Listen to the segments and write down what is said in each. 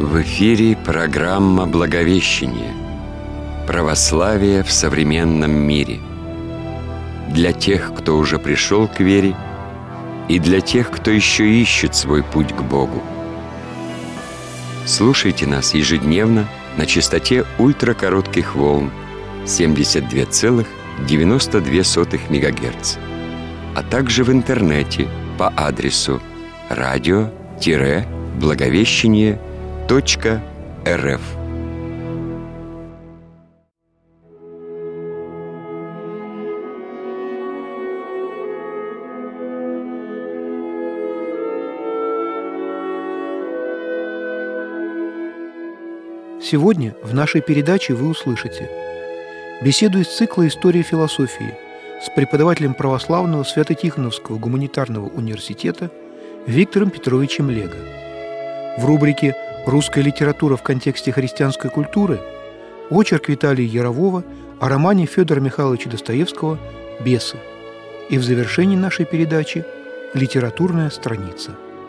В эфире программа «Благовещение. Православие в современном мире». Для тех, кто уже пришел к вере, и для тех, кто еще ищет свой путь к Богу. Слушайте нас ежедневно на частоте ультракоротких волн 72,92 МГц, а также в интернете по адресу radio-благовещение.рф. Сегодня в нашей передаче вы услышите беседу из цикла «История философии» с преподавателем православного Свято-Тихоновского гуманитарного университета Виктором Петровичем Лего. В рубрике «Русская литература в контексте христианской культуры» очерк Виталия Ярового о романе Федора Михайловича Достоевского «Бесы». И в завершении нашей передачи «Литературная страница».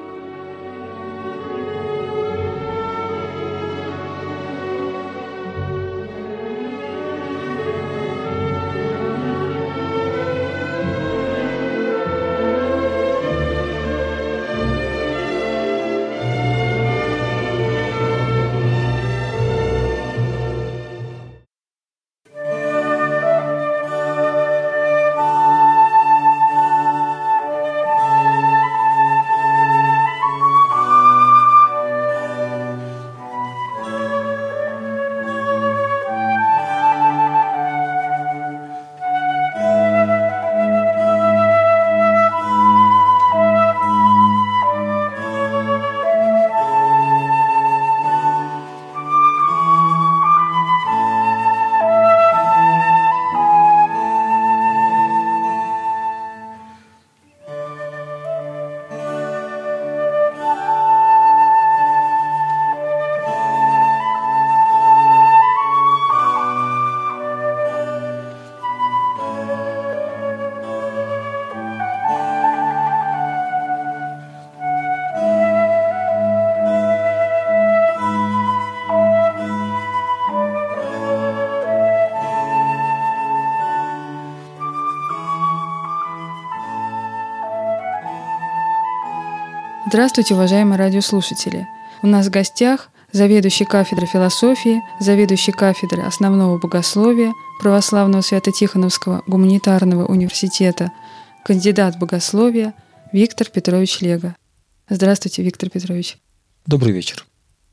Здравствуйте, уважаемые радиослушатели! У нас в гостях заведующий кафедрой философии, заведующий кафедрой основного богословия Православного Свято-Тихоновского гуманитарного университета, кандидат богословия Виктор Петрович Лего. Здравствуйте, Виктор Петрович. Добрый вечер.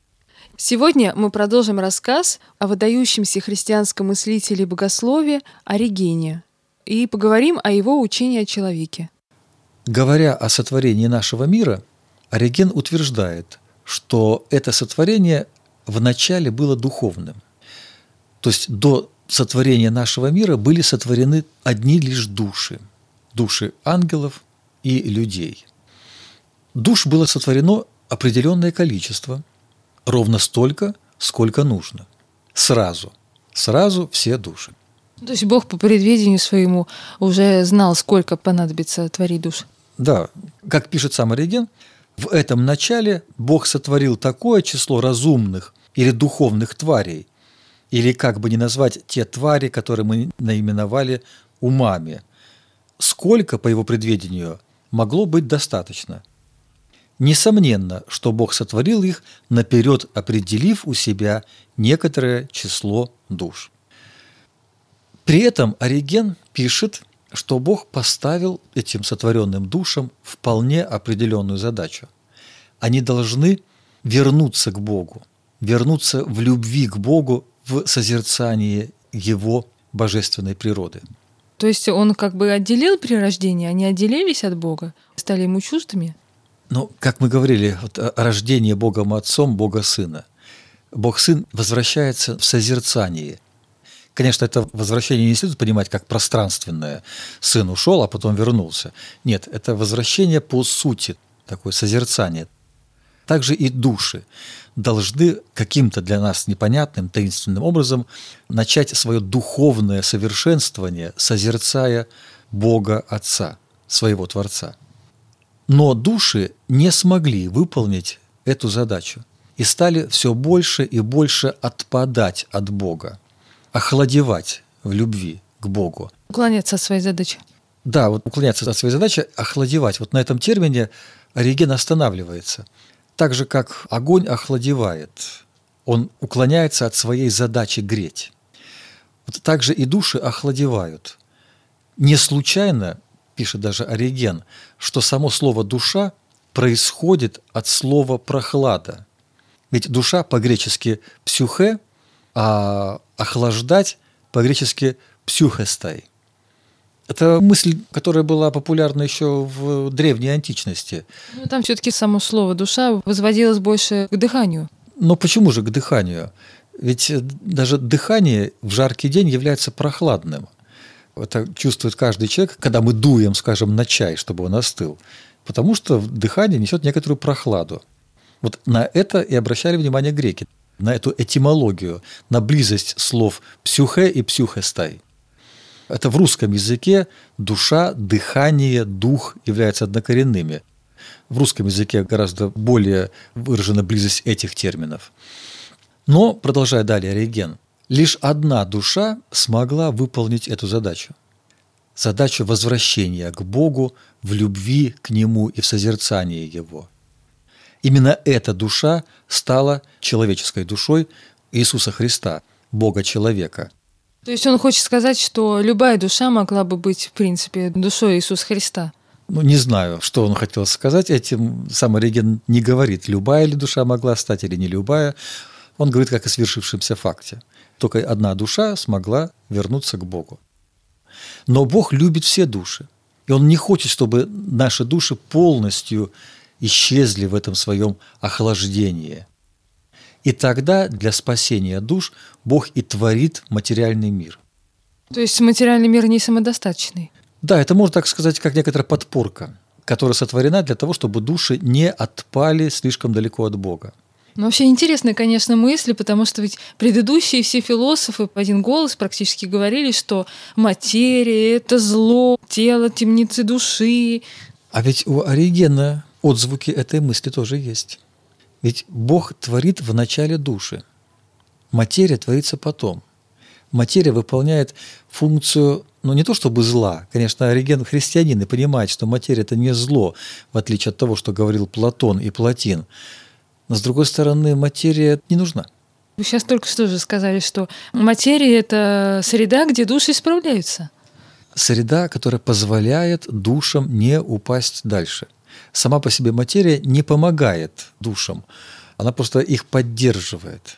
Сегодня мы продолжим рассказ о выдающемся христианском мыслителе богословия Оригене и поговорим о его учении о человеке. Говоря о сотворении нашего мира, Ориген утверждает, что это сотворение вначале было духовным. То есть до сотворения нашего мира были сотворены одни лишь души ангелов и людей. Душ было сотворено определенное количество, ровно столько, сколько нужно. Сразу все души. То есть Бог по предвидению своему уже знал, сколько понадобится творить душ. Да, как пишет сам Ориген, в этом начале Бог сотворил такое число разумных или духовных тварей, или как бы ни назвать те твари, которые мы наименовали умами, сколько, по его предвидению, могло быть достаточно. Несомненно, что Бог сотворил их, наперед определив у себя некоторое число душ. При этом Ориген пишет, что Бог поставил этим сотворенным душам вполне определенную задачу. Они должны вернуться к Богу, вернуться в любви к Богу, в созерцании Его божественной природы. То есть он как бы отделил при рождении, они отделились от Бога, стали ему чуждыми? Ну, как мы говорили, рождение Богом Отцом, Бога Сына. Бог Сын возвращается в созерцании. Конечно, это возвращение не следует понимать как пространственное. Сын ушел, а потом вернулся. Нет, это возвращение по сути, такое созерцание. Также и души должны каким-то для нас непонятным, таинственным образом начать свое духовное совершенствование, созерцая Бога Отца, своего Творца. Но души не смогли выполнить эту задачу. и стали все больше и больше отпадать от Бога, охладевать в любви к Богу. Уклоняться от своей задачи. Да, вот уклоняться от своей задачи, охладевать. Вот на этом термине Ориген останавливается. Так же, как огонь охладевает, он уклоняется от своей задачи греть. Вот так же и души охладевают. Не случайно, пишет даже Ориген, что само слово «душа» происходит от слова «прохлада». Ведь душа по-гречески «псюхе», а охлаждать по-гречески «псюхестай». Это мысль, которая была популярна еще в древней античности. Ну, там все-таки само слово «душа» возводилось больше к дыханию. Но почему же к дыханию? Ведь даже дыхание в жаркий день является прохладным. Это чувствует каждый человек, когда мы дуем, скажем, на чай, чтобы он остыл. Потому что дыхание несет некоторую прохладу. Вот на это и обращали внимание греки, на эту этимологию, на близость слов «псюхе» и «псюхестай». Это в русском языке душа, дыхание, дух являются однокоренными. В русском языке гораздо более выражена близость этих терминов. Но, продолжая далее Ориген, лишь одна душа смогла выполнить эту задачу. Задачу возвращения к Богу в любви к Нему и в созерцании Его. Именно эта душа стала человеческой душой Иисуса Христа, Бога-человека. То есть он хочет сказать, что любая душа могла бы быть, в принципе, душой Иисуса Христа. Ну, не знаю, что он хотел сказать этим. Сам Ориген не говорит, любая ли душа могла стать или не любая. Он говорит, как о свершившемся факте. Только одна душа смогла вернуться к Богу. Но Бог любит все души. И Он не хочет, чтобы наши души полностью исчезли в этом своем охлаждении. И тогда для спасения душ Бог и творит материальный мир. То есть материальный мир не самодостаточный? Да, это можно так сказать, как некоторая подпорка, которая сотворена для того, чтобы души не отпали слишком далеко от Бога. Ну, вообще интересные, конечно, мысли, потому что ведь предыдущие все философы в один голос практически говорили, что материя – это зло, тело – темницы души. А ведь у Оригена отзвуки этой мысли тоже есть. Ведь Бог творит в начале души. Материя творится потом. Материя выполняет функцию, ну не то чтобы зла. Конечно, Ориген христианин и понимает, что материя – это не зло, в отличие от того, что говорил Платон и Платин. Но, с другой стороны, материя не нужна. Вы сейчас только что же сказали, что материя – это среда, где души исправляются. Среда, которая позволяет душам не упасть дальше. Сама по себе материя не помогает душам, она просто их поддерживает.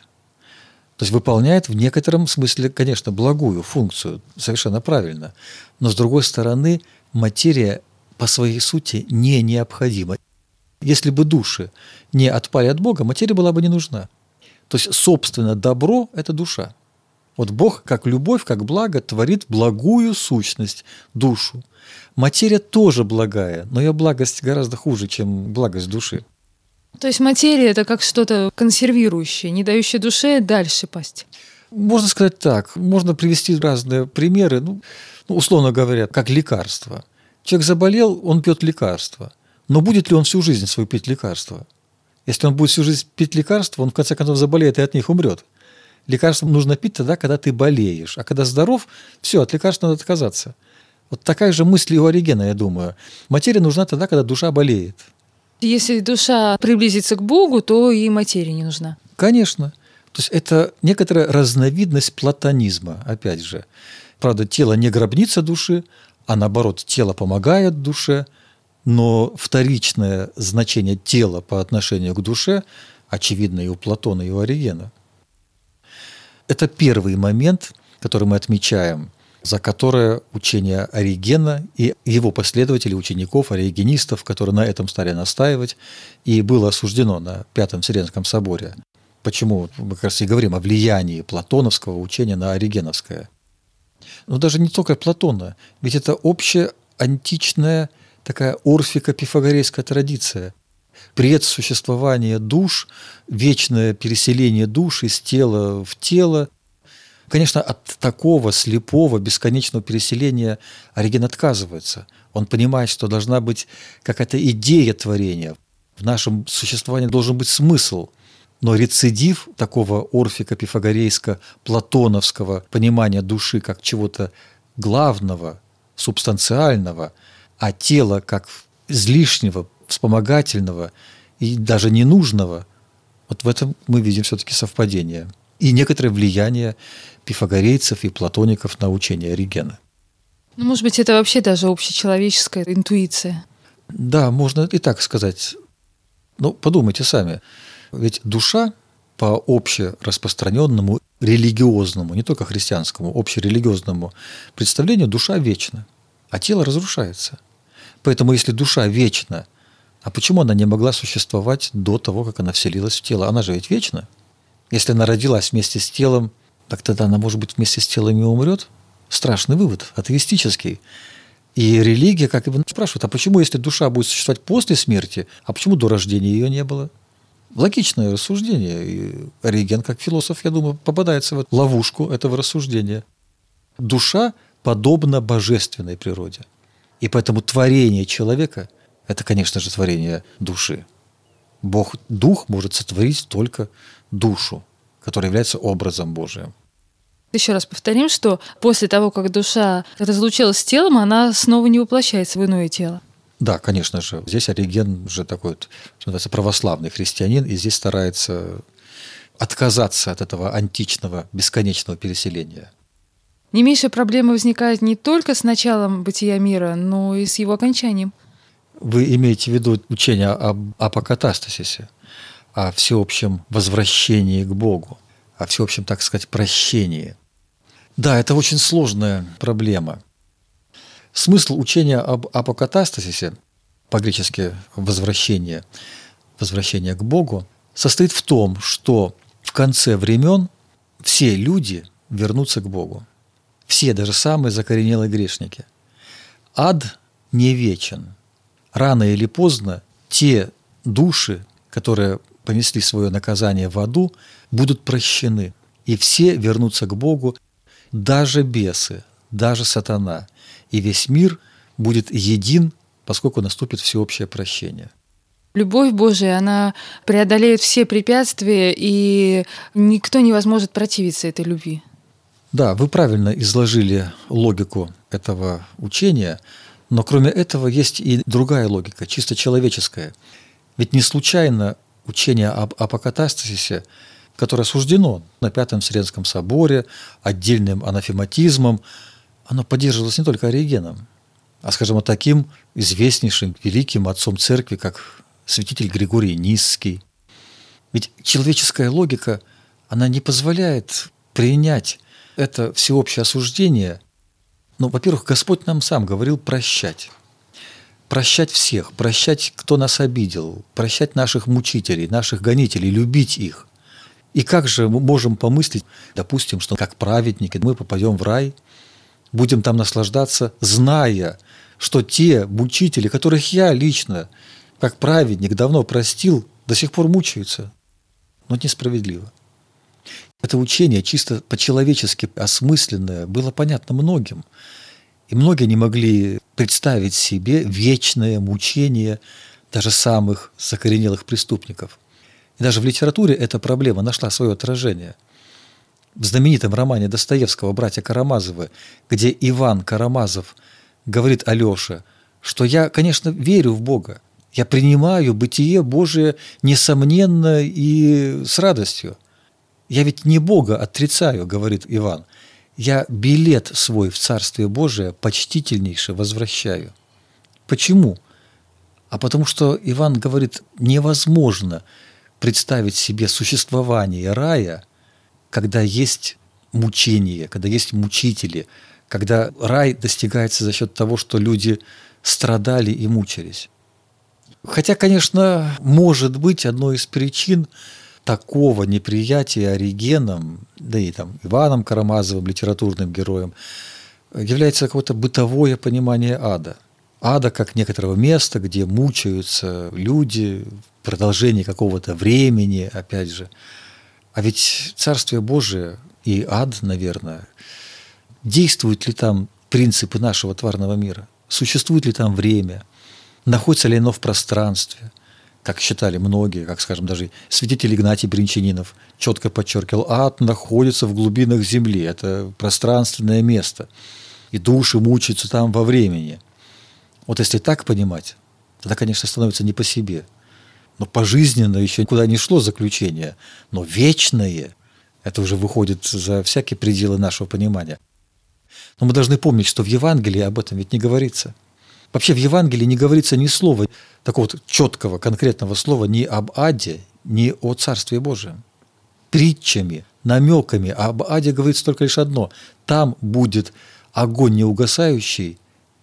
То есть выполняет в некотором смысле, конечно, благую функцию, совершенно правильно. Но, с другой стороны, материя по своей сути не необходима. Если бы души не отпали от Бога, материя была бы не нужна. То есть, собственно, добро – это душа. Вот Бог, как любовь, как благо, творит благую сущность, душу. Материя тоже благая, но ее благость гораздо хуже, чем благость души. То есть материя – это как что-то консервирующее, не дающее душе дальше пасть. Можно сказать так. Можно привести разные примеры, условно говоря, как лекарство. Человек заболел, он пьет лекарство. Но будет ли он всю жизнь свою пить лекарство? Если он будет всю жизнь пить лекарства, он в конце концов заболеет и от них умрет. Лекарства нужно пить тогда, когда ты болеешь. А когда здоров, все, от лекарств надо отказаться. Вот такая же мысль и у Оригена, я думаю. Материя нужна тогда, когда душа болеет. Если душа приблизится к Богу, то и материя не нужна. Конечно. То есть это некоторая разновидность платонизма, опять же. Правда, тело не гробница души, а наоборот, тело помогает душе, но вторичное значение тела по отношению к душе очевидно и у Платона, и у Оригена. Это первый момент, который мы отмечаем, за которое учение Оригена и его последователей, учеников, оригенистов, которые на этом стали настаивать, и было осуждено на Пятом Вселенском соборе. Почему мы как раз и говорим о влиянии платоновского учения на оригеновское. Но даже не только Платона, ведь это общая античная такая орфико-пифагорейская традиция. Предсуществование душ, вечное переселение душ из тела в тело. Конечно, от такого слепого, бесконечного переселения Ориген отказывается. Он понимает, что должна быть какая-то идея творения. В нашем существовании должен быть смысл. Но рецидив такого орфико-пифагорейско-платоновского понимания души как чего-то главного, субстанциального, а тело как излишнего, вспомогательного и даже ненужного, вот в этом мы видим все-таки совпадение и некоторое влияние пифагорейцев и платоников на учение Оригена. Ну, может быть, это вообще даже общечеловеческая интуиция. Да, можно и так сказать. Но подумайте сами. Ведь душа по общераспространенному религиозному, не только христианскому, общерелигиозному представлению, душа вечна, а тело разрушается. Поэтому если душа вечна, а почему она не могла существовать до того, как она вселилась в тело? Она же ведь вечна. Если она родилась вместе с телом, так тогда она, может быть, вместе с телом и умрет? Страшный вывод, атеистический. И религия как бы спрашивает, а почему, если душа будет существовать после смерти, а почему до рождения ее не было? Логичное рассуждение. И Ориген, как философ, я думаю, попадается в ловушку этого рассуждения. Душа подобна божественной природе. И поэтому творение человека – это, конечно же, творение души. Бог-дух может сотворить только душу, которая является образом Божиим. Еще раз повторим, что после того, как душа разлучилась с телом, она снова не воплощается в иное тело. Да, конечно же. Здесь Ориген же такой, вот, что называется, православный христианин, и здесь старается отказаться от этого античного, бесконечного переселения. Не меньшая проблема возникает не только с началом бытия мира, но и с его окончанием. Вы имеете в виду учение об апокатастасисе, о всеобщем возвращении к Богу, о всеобщем, так сказать, прощении. Да, это очень сложная проблема. Смысл учения об апокатастасисе, по-гречески возвращение к Богу, состоит в том, что в конце времен все люди вернутся к Богу. Все, даже самые закоренелые грешники. Ад не вечен. Рано или поздно те души, которые понесли свое наказание в аду, будут прощены. И все вернутся к Богу, даже бесы, даже сатана. И весь мир будет един, поскольку наступит всеобщее прощение. Любовь Божия, она преодолеет все препятствия, и никто не возможет противиться этой любви. Да, вы правильно изложили логику этого учения, но кроме этого есть и другая логика, чисто человеческая. Ведь не случайно учение об апокатастасисе, которое осуждено на Пятом Вселенском соборе, отдельным анафематизмом, оно поддерживалось не только Оригеном, а, скажем, таким известнейшим великим отцом церкви, как святитель Григорий Нисский. Ведь человеческая логика, она не позволяет принять это всеобщее осуждение. Ну, во-первых, Господь нам сам говорил прощать. Прощать всех, прощать, кто нас обидел, прощать наших мучителей, наших гонителей, любить их. И как же мы можем помыслить, допустим, что как праведники мы попадем в рай, будем там наслаждаться, зная, что те мучители, которых я лично, как праведник, давно простил, до сих пор мучаются. Но это несправедливо. Это учение, чисто по-человечески осмысленное, было понятно многим. И многие не могли представить себе вечное мучение даже самых закоренелых преступников. И даже в литературе эта проблема нашла свое отражение. В знаменитом романе Достоевского «Братья Карамазовы», где Иван Карамазов говорит Алёше, что я, конечно, верю в Бога, я принимаю бытие Божие несомненно и с радостью. Я ведь не Бога отрицаю, говорит Иван, я билет свой в Царствие Божие почтительнейше возвращаю. Почему? А потому что Иван говорит, невозможно представить себе существование рая, когда есть мучение, когда есть мучители, когда рай достигается за счет того, что люди страдали и мучились. Хотя, конечно, может быть, одной из причин такого неприятия Оригеном, да и там Иваном Карамазовым, литературным героем, является какое-то бытовое понимание ада. Ада как некоторого места, где мучаются люди в продолжении какого-то времени, опять же. А ведь Царствие Божие и ад, наверное, действуют ли там принципы нашего тварного мира? Существует ли там время? Находится ли оно в пространстве? как считали многие, как, скажем, даже святитель Игнатий Бринчанинов четко подчеркивал, ад находится в глубинах земли, это пространственное место, и души мучаются там во времени. Вот если так понимать, тогда, конечно, становится не по себе. Но пожизненно еще никуда не шло заключение, но вечное – это уже выходит за всякие пределы нашего понимания. Но мы должны помнить, что в Евангелии об этом ведь не говорится. Вообще в Евангелии не говорится ни слова, такого четкого, конкретного слова ни об аде, ни о Царстве Божьем. Притчами, намеками об аде говорится только лишь одно – там будет огонь неугасающий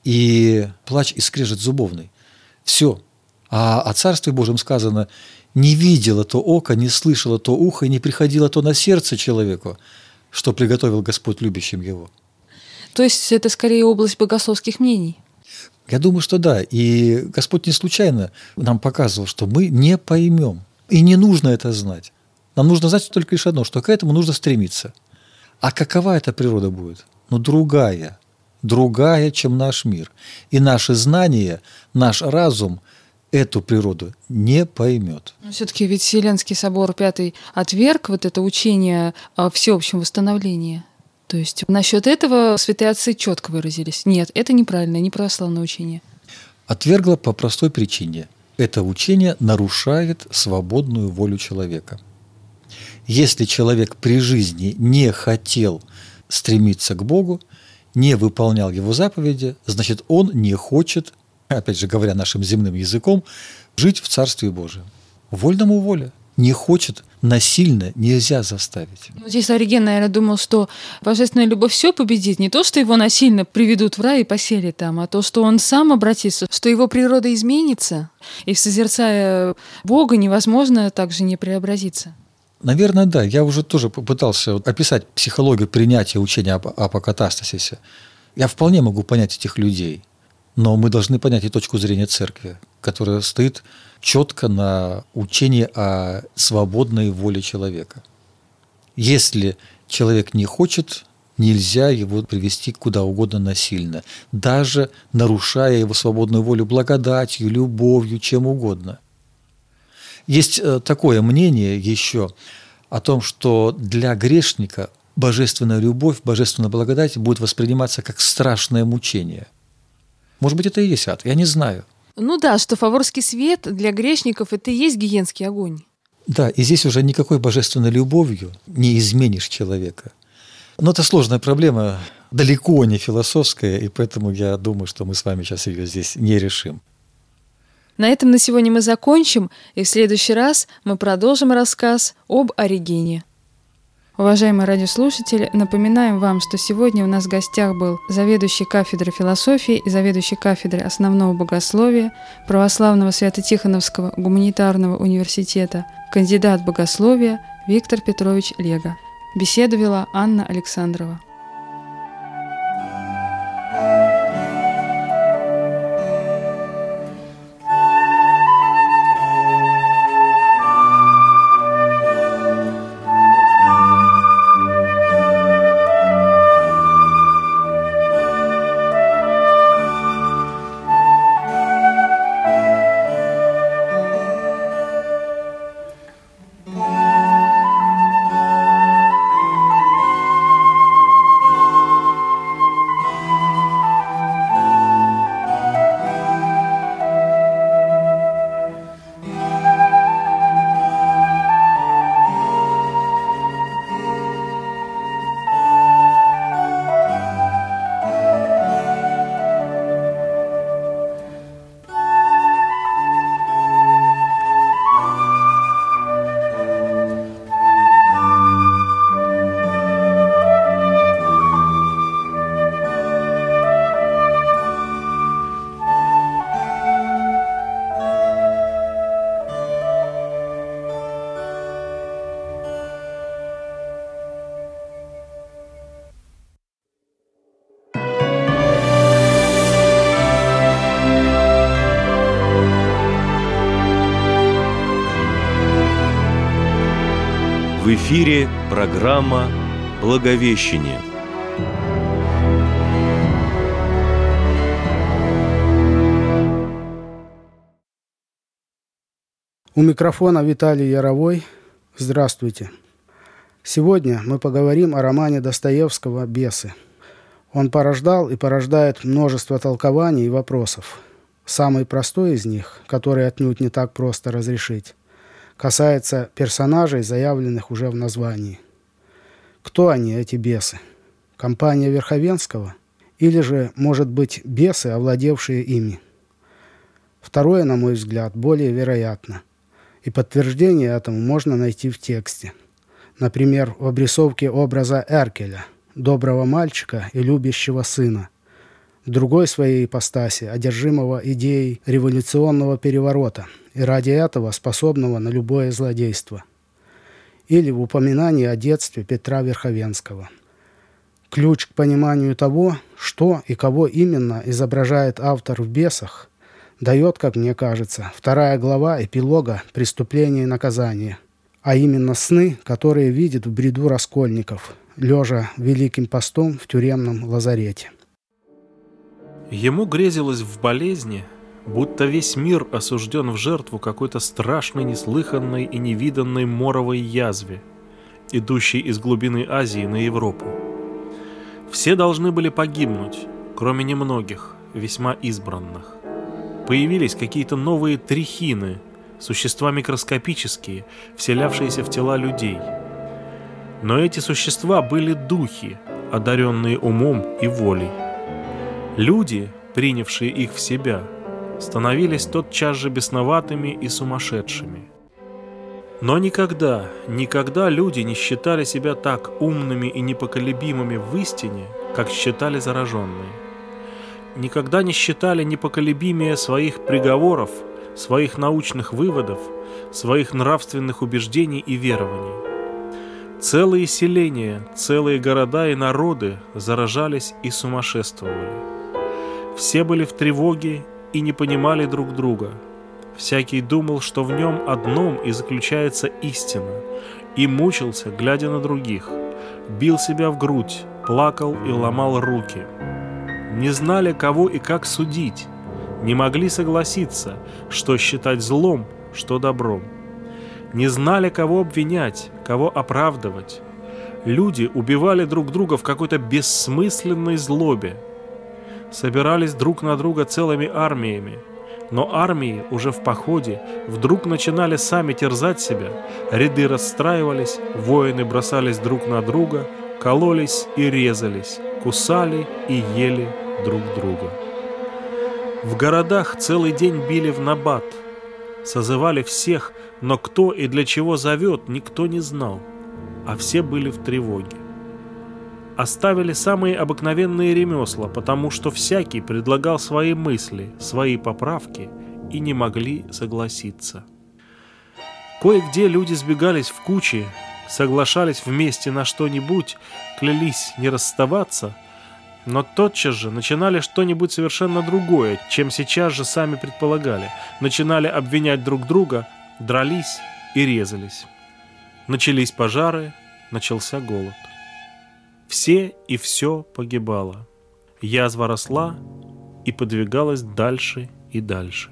и плач и скрежет зубовный. Все. А о Царстве Божьем сказано: «Не видело то око, не слышало то ухо, и не приходило то на сердце человеку, что приготовил Господь любящим его». То есть это скорее область богословских мнений? Я думаю, что да. И Господь не случайно нам показывал, что мы не поймем. И не нужно это знать. Нам нужно знать только лишь одно, что к этому нужно стремиться. А какова эта природа будет? Ну, другая, чем наш мир. И наше знание, наш разум эту природу не поймет. Но все-таки ведь Вселенский собор V отверг вот это учение о всеобщем восстановлении. То есть насчет этого святые отцы четко выразились. Нет, это неправильное, не православное учение. Отвергла по простой причине. Это учение нарушает свободную волю человека. Если человек при жизни не хотел стремиться к Богу, не выполнял Его заповеди, значит, он не хочет, опять же говоря нашим земным языком, жить в Царстве Божьем. Вольному воля. Не хочет, насильно нельзя заставить. Здесь Ориген, наверное, думал, что божественная любовь все победит. Не то, что его насильно приведут в рай и поселят там, а то, что он сам обратится, что его природа изменится, и, созерцая Бога, невозможно также не преобразиться. Наверное, да. Я уже тоже попытался описать психологию принятия учения об апокатастасисе. Я вполне могу понять этих людей, но мы должны понять и точку зрения церкви, которая стоит четко на учении о свободной воле человека. Если человек не хочет, нельзя его привести куда угодно насильно, даже нарушая его свободную волю благодатью, любовью, чем угодно. Есть такое мнение еще о том, что для грешника божественная любовь, божественная благодать будет восприниматься как страшное мучение. Может быть, это и есть ад, я не знаю. Ну да, что фаворский свет для грешников – это и есть гиенский огонь. Да, и здесь уже никакой божественной любовью не изменишь человека. Но это сложная проблема, далеко не философская, и поэтому я думаю, что мы с вами сейчас ее здесь не решим. На этом на сегодня мы закончим, и в следующий раз мы продолжим рассказ об Оригене. Уважаемые радиослушатели, напоминаем вам, что сегодня у нас в гостях был заведующий кафедрой философии и заведующий кафедрой основного богословия Православного Свято-Тихоновского гуманитарного университета, кандидат богословия Виктор Петрович Лего. Беседу вела Анна Александрова. В эфире программа «Благовещение». У микрофона Виталий Яровой. Здравствуйте. Сегодня мы поговорим о романе Достоевского «Бесы». Он порождал и порождает множество толкований и вопросов. Самый простой из них, который отнюдь не так просто разрешить, касается персонажей, заявленных уже в названии. Кто они, эти бесы? Компания Верховенского? Или же, может быть, бесы, овладевшие ими? Второе, на мой взгляд, более вероятно. И подтверждение этому можно найти в тексте. Например, в обрисовке образа Эркеля, доброго мальчика и любящего сына, в другой своей ипостаси, одержимого идеей революционного переворота и ради этого способного на любое злодейство. Или в упоминании о детстве Петра Верховенского. Ключ к пониманию того, что и кого именно изображает автор в «Бесах», дает, как мне кажется, 2 глава эпилога «Преступление и наказание», а именно сны, которые видит в бреду Раскольников, лежа Великим постом в тюремном лазарете. Ему грезилось в болезни, будто весь мир осужден в жертву какой-то страшной, неслыханной и невиданной моровой язве, идущей из глубины Азии на Европу. Все должны были погибнуть, кроме немногих, весьма избранных. Появились какие-то новые трихины, существа микроскопические, вселявшиеся в тела людей. Но эти существа были духи, одаренные умом и волей. Люди, принявшие их в себя, становились тотчас же бесноватыми и сумасшедшими. Но никогда люди не считали себя так умными и непоколебимыми в истине, как считали зараженные. Никогда не считали непоколебимее своих приговоров, своих научных выводов, своих нравственных убеждений и верований. Целые селения, целые города и народы заражались и сумасшествовали. Все были в тревоге и не понимали друг друга. Всякий думал, что в нем одном и заключается истина, и мучился, глядя на других, бил себя в грудь, плакал и ломал руки. Не знали, кого и как судить, не могли согласиться, что считать злом, что добром. Не знали, кого обвинять, кого оправдывать. Люди убивали друг друга в какой-то бессмысленной злобе. Собирались друг на друга целыми армиями, но армии уже в походе вдруг начинали сами терзать себя, ряды расстраивались, воины бросались друг на друга, кололись и резались, кусали и ели друг друга. В городах целый день били в набат, созывали всех, но кто и для чего зовет, никто не знал, а все были в тревоге. Оставили самые обыкновенные ремесла, потому что всякий предлагал свои мысли, свои поправки и не могли согласиться. Кое-где люди сбегались в кучи, соглашались вместе на что-нибудь, клялись не расставаться, но тотчас же начинали что-нибудь совершенно другое, чем сейчас же сами предполагали, начинали обвинять друг друга, дрались и резались. Начались пожары, начался голод. Все и все погибало. Язва росла и подвигалась дальше и дальше.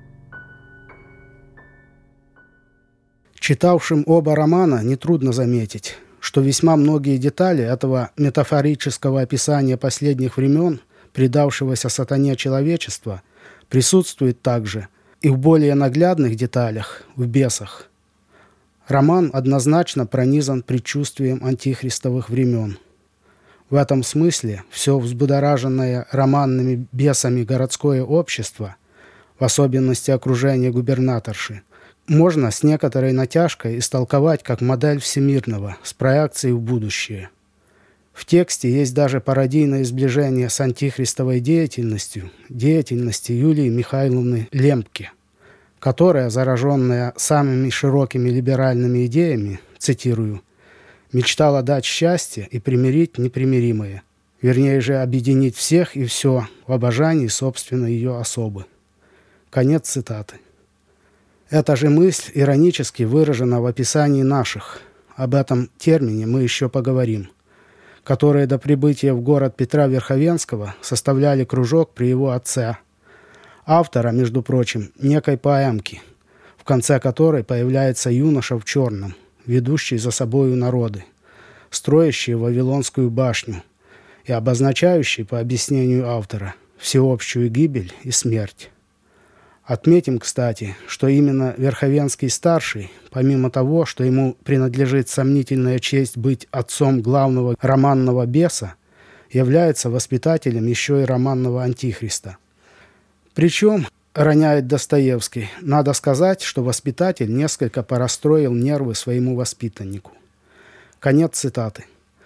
Читавшим оба романа нетрудно заметить, что весьма многие детали этого метафорического описания последних времен, предавшегося сатане человечества, присутствуют также и в более наглядных деталях, в «Бесах». Роман однозначно пронизан предчувствием антихристовых времен. В этом смысле все взбудораженное романными бесами городское общество, в особенности окружение губернаторши, можно с некоторой натяжкой истолковать как модель всемирного с проекцией в будущее. В тексте есть даже пародийное сближение с антихристовой деятельностью Юлии Михайловны Лемпке, которая, зараженная самыми широкими либеральными идеями, цитирую, мечтала дать счастье и примирить непримиримое, вернее же объединить всех и все в обожании собственной ее особы. Конец цитаты. Эта же мысль иронически выражена в описании наших, об этом термине мы еще поговорим, которые до прибытия в город Петра Верховенского составляли кружок при его отце, автора, между прочим, некой поэмки, в конце которой появляется юноша в черном, ведущий за собою народы, строящие Вавилонскую башню и обозначающий, по объяснению автора, всеобщую гибель и смерть. Отметим, кстати, что именно Верховенский старший, помимо того, что ему принадлежит сомнительная честь быть отцом главного романного беса, является воспитателем еще и романного антихриста. Причем, роняет Достоевский, надо сказать, что воспитатель несколько порастроил нервы своему воспитаннику. Конец цитаты.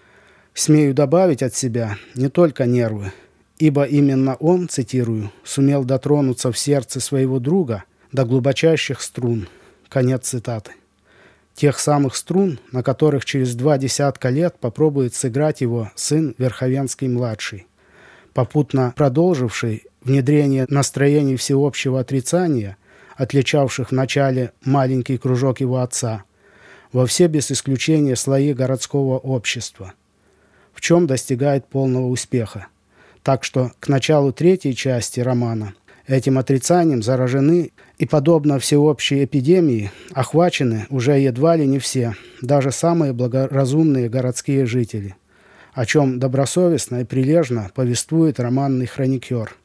Смею добавить от себя не только нервы, ибо именно он, цитирую, сумел дотронуться в сердце своего друга до глубочайших струн. Конец цитаты. Тех самых струн, на которых через 20 лет попробует сыграть его сын Верховенский-младший, попутно продолживший внедрение настроений всеобщего отрицания, отличавших вначале маленький кружок его отца, во все без исключения слои городского общества, в чем достигает полного успеха. Так что к началу 3-й части романа этим отрицанием заражены и, подобно всеобщей эпидемии, охвачены уже едва ли не все, даже самые благоразумные городские жители, о чем добросовестно и прилежно повествует романный хроникер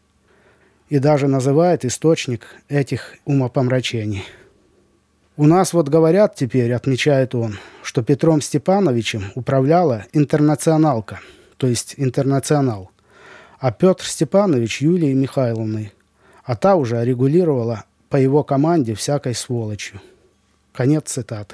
и даже называет источник этих умопомрачений. «У нас вот говорят теперь, — отмечает он, — что Петром Степановичем управляла интернационалка, то есть интернационал, а Петр Степанович Юлией Михайловной, а та уже регулировала по его команде всякой сволочью». Конец цитаты.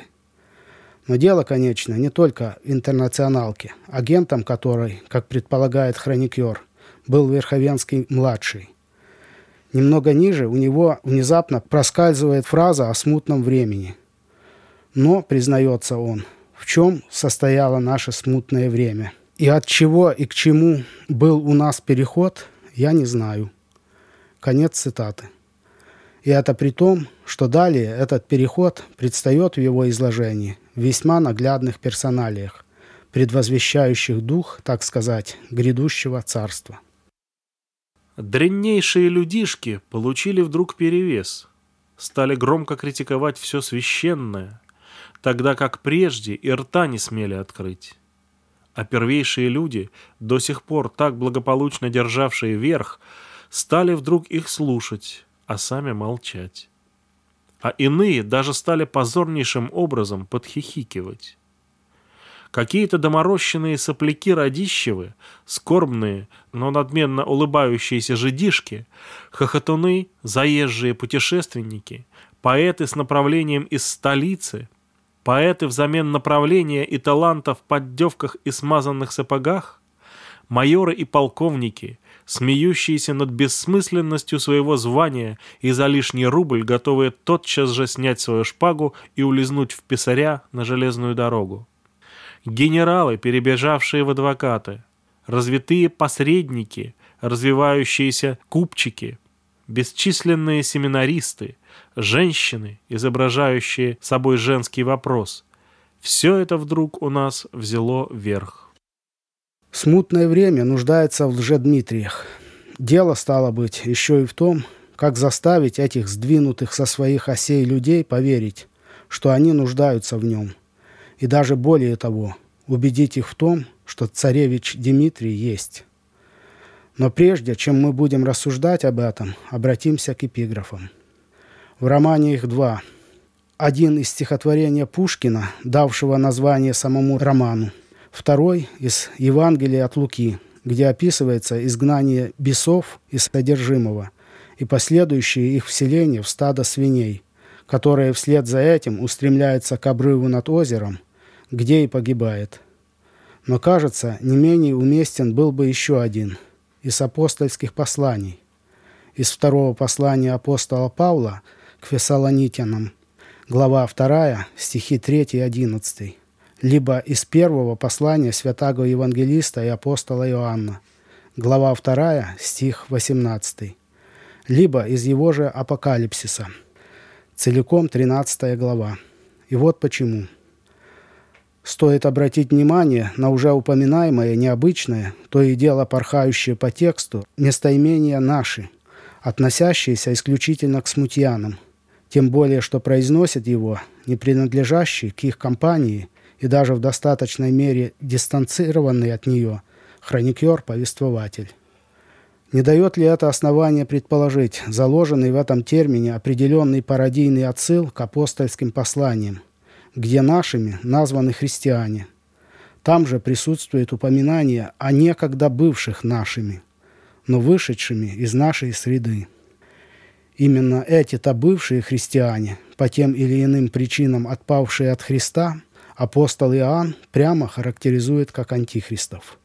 Но дело, конечно, не только в интернационалке, агентом которой, как предполагает хроникер, был Верховенский-младший. Немного ниже у него внезапно проскальзывает фраза о смутном времени. Но, признается он, в чем состояло наше смутное время? И от чего и к чему был у нас переход, я не знаю. Конец цитаты. И это при том, что далее этот переход предстает в его изложении в весьма наглядных персоналиях, предвозвещающих дух, так сказать, грядущего царства. Дряннейшие людишки получили вдруг перевес, стали громко критиковать все священное, тогда как прежде и рта не смели открыть. А первейшие люди, до сих пор так благополучно державшие верх, стали вдруг их слушать, а сами молчать. А иные даже стали позорнейшим образом подхихикивать. Какие-то доморощенные сопляки Радищевы, скорбные, но надменно улыбающиеся жидишки, хохотуны, заезжие путешественники, поэты с направлением из столицы, поэты взамен направления и таланта в поддевках и смазанных сапогах, майоры и полковники, смеющиеся над бессмысленностью своего звания и за лишний рубль готовые тотчас же снять свою шпагу и улизнуть в писаря на железную дорогу. Генералы, перебежавшие в адвокаты, развитые посредники, развивающиеся купчики, бесчисленные семинаристы, женщины, изображающие собой женский вопрос. Все это вдруг у нас взяло верх. Смутное время нуждается в лжедмитриях. Дело, стало быть, еще и в том, как заставить этих сдвинутых со своих осей людей поверить, что они нуждаются в нем. И даже более того, убедить их в том, что царевич Дмитрий есть. Но прежде, чем мы будем рассуждать об этом, обратимся к эпиграфам. В романе их 2. Один из стихотворения Пушкина, давшего название самому роману. Второй из Евангелия от Луки, где описывается изгнание бесов из содержимого и последующее их вселение в стадо свиней, которое вслед за этим устремляется к обрыву над озером, где и погибает. Но, кажется, не менее уместен был бы еще один из апостольских посланий. Из второго послания апостола Павла к Фессалоникянам, глава 2, стихи 3 и 11, либо из первого послания святаго Евангелиста и апостола Иоанна, глава 2, стих 18, либо из его же Апокалипсиса, целиком 13 глава. И вот почему. Стоит обратить внимание на уже упоминаемое необычное, то и дело порхающее по тексту, местоимение «наши», относящиеся исключительно к смутьянам, тем более, что произносит его не принадлежащий к их компании и даже в достаточной мере дистанцированный от нее хроникер-повествователь. Не дает ли это основание предположить заложенный в этом термине определенный пародийный отсыл к апостольским посланиям, где нашими названы христиане? Там же присутствует упоминание о некогда бывших нашими, но вышедшими из нашей среды. Именно эти-то бывшие христиане, по тем или иным причинам отпавшие от Христа, апостол Иоанн прямо характеризует как антихристов.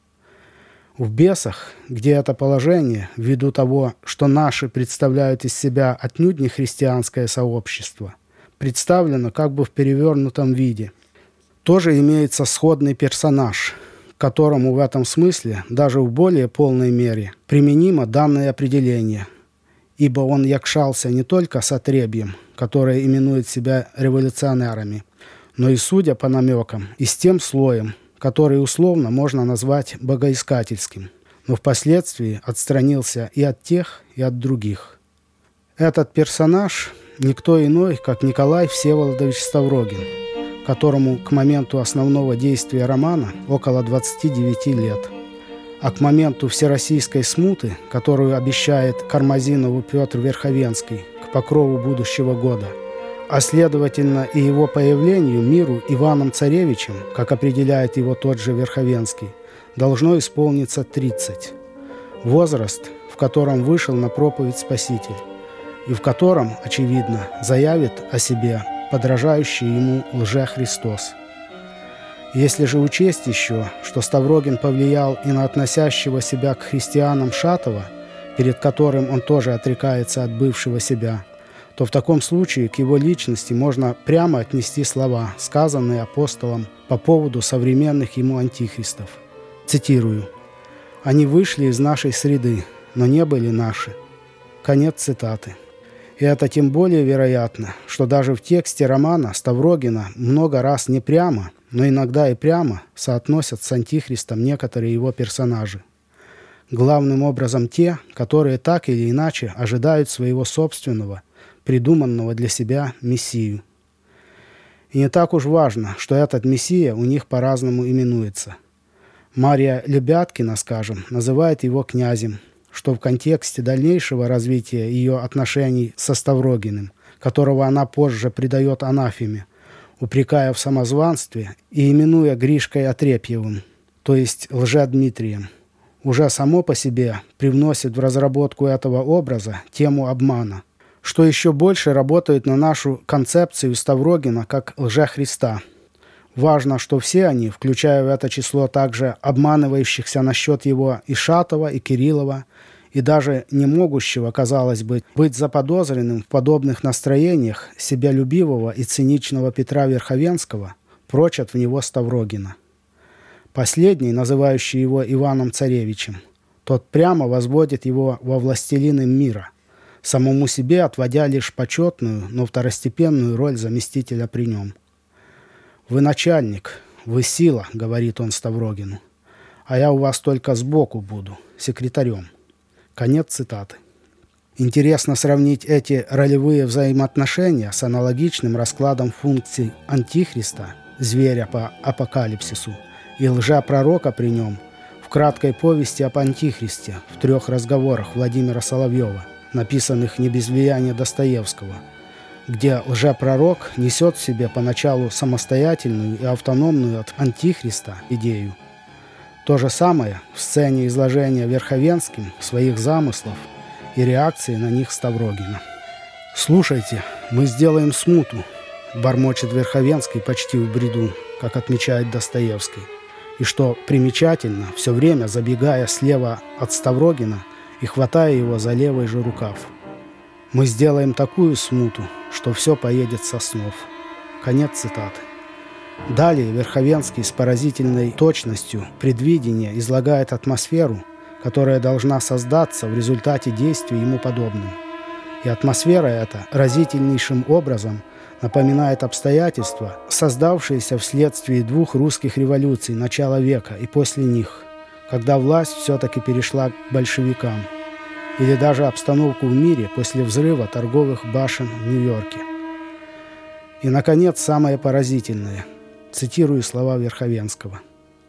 В «Бесах», где это положение, ввиду того, что наши представляют из себя отнюдь не христианское сообщество, представлено как бы в перевернутом виде, тоже имеется сходный персонаж, к которому в этом смысле, даже в более полной мере, применимо данное определение, ибо он якшался не только с отребьем, которое именует себя революционерами, но и, судя по намекам, и с тем слоем, который условно можно назвать богоискательским, но впоследствии отстранился и от тех, и от других. Этот персонаж никто иной, как Николай Всеволодович Ставрогин, которому к моменту основного действия романа около 29 лет, а к моменту всероссийской смуты, которую обещает Кармазинову Петр Верховенский к покрову будущего года, а следовательно и его появлению миру Иваном Царевичем, как определяет его тот же Верховенский, должно исполниться 30. Возраст, в котором вышел на проповедь Спаситель, и в котором, очевидно, заявит о себе подражающий ему лже-Христос. Если же учесть еще, что Ставрогин повлиял и на относящего себя к христианам Шатова, перед которым он тоже отрекается от бывшего себя, то в таком случае к его личности можно прямо отнести слова, сказанные апостолом по поводу современных ему антихристов. Цитирую: «Они вышли из нашей среды, но не были наши». Конец цитаты. И это тем более вероятно, что даже в тексте романа Ставрогина много раз не прямо, но иногда и прямо соотносят с антихристом некоторые его персонажи. Главным образом те, которые так или иначе ожидают своего собственного, придуманного для себя мессию. И не так уж важно, что этот мессия у них по-разному именуется. Мария Лебяткина, скажем, называет его князем, что в контексте дальнейшего развития ее отношений со Ставрогиным, которого она позже предает анафеме, упрекая в самозванстве и именуя Гришкой Отрепьевым, то есть Лжедмитрием, уже само по себе привносит в разработку этого образа тему обмана, что еще больше работает на нашу концепцию Ставрогина как лже-Христа. Важно, что все они, включая в это число также обманывающихся насчет его и Шатова, и Кириллова, и даже не могущего, казалось бы, быть заподозренным в подобных настроениях себялюбивого и циничного Петра Верховенского, прочат в него Ставрогина. Последний, называющий его Иваном Царевичем, тот прямо возводит его во властелины мира, самому себе отводя лишь почетную, но второстепенную роль заместителя при нем. «Вы начальник, вы сила», — говорит он Ставрогину, «а я у вас только сбоку буду, секретарем». Конец цитаты. Интересно сравнить эти ролевые взаимоотношения с аналогичным раскладом функций антихриста, зверя по апокалипсису, и лжепророка при нем в краткой повести об антихристе в 3 разговорах Владимира Соловьева, написанных не без влияния Достоевского, где лжепророк несет в себе поначалу самостоятельную и автономную от антихриста идею. То же самое в сцене изложения Верховенским своих замыслов и реакции на них Ставрогина. «Слушайте, мы сделаем смуту», — бормочет Верховенский почти в бреду, как отмечает Достоевский. И что примечательно, все время забегая слева от Ставрогина и хватая его за левый же рукав. «Мы сделаем такую смуту, что все поедет со снов». Конец цитаты. Далее Верховенский с поразительной точностью предвидения излагает атмосферу, которая должна создаться в результате действий ему подобным. И атмосфера эта разительнейшим образом напоминает обстоятельства, создавшиеся вследствие 2 русских революций начала века и после них, когда власть все-таки перешла к большевикам, или даже обстановку в мире после взрыва торговых башен в Нью-Йорке. И, наконец, самое поразительное. Цитирую слова Верховенского.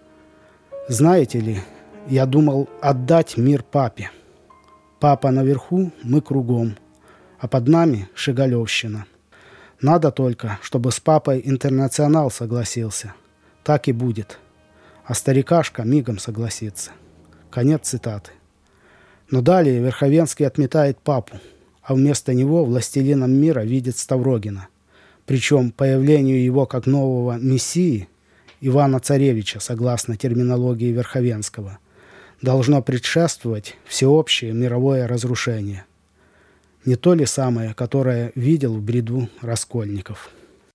«Знаете ли, я думал отдать мир папе. Папа наверху, мы кругом, а под нами Шигалевщина. Надо только, чтобы с папой Интернационал согласился. Так и будет. А старикашка мигом согласится». Конец цитаты. Но далее Верховенский отметает папу, а вместо него властелином мира видит Ставрогина. Причем появлению его как нового мессии, Ивана Царевича, согласно терминологии Верховенского, должно предшествовать всеобщее мировое разрушение. Не то ли самое, которое видел в бреду Раскольников?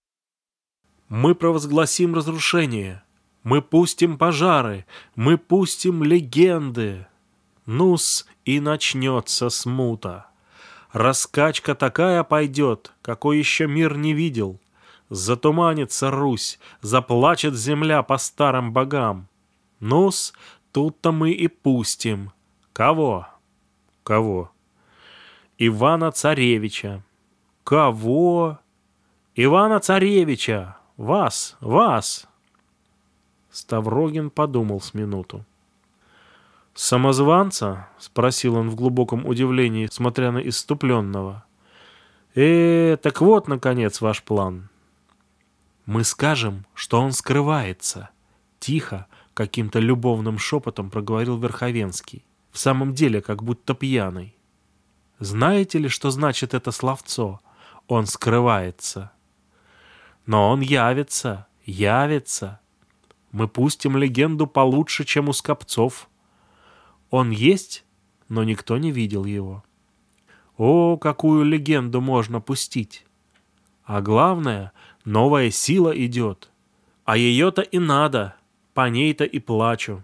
Мы провозгласим разрушение, мы пустим пожары, мы пустим легенды. Ну-с, и начнется смута. Раскачка такая пойдет, какой еще мир не видел. Затуманится Русь, заплачет земля по старым богам. Ну-с, тут-то мы и пустим. Кого? Кого? Ивана Царевича. Кого? Ивана Царевича. Вас, вас. Ставрогин подумал с минуту. «Самозванца?» — спросил он в глубоком удивлении, смотря на исступленного. Так вот, наконец, ваш план». «Мы скажем, что он скрывается», — тихо, каким-то любовным шепотом проговорил Верховенский, в самом деле как будто пьяный. «Знаете ли, что значит это словцо? Он скрывается. Но он явится, явится. Мы пустим легенду получше, чем у скопцов. Он есть, но никто не видел его. О, какую легенду можно пустить! А главное, новая сила идет. А ее-то и надо, по ней-то и плачу.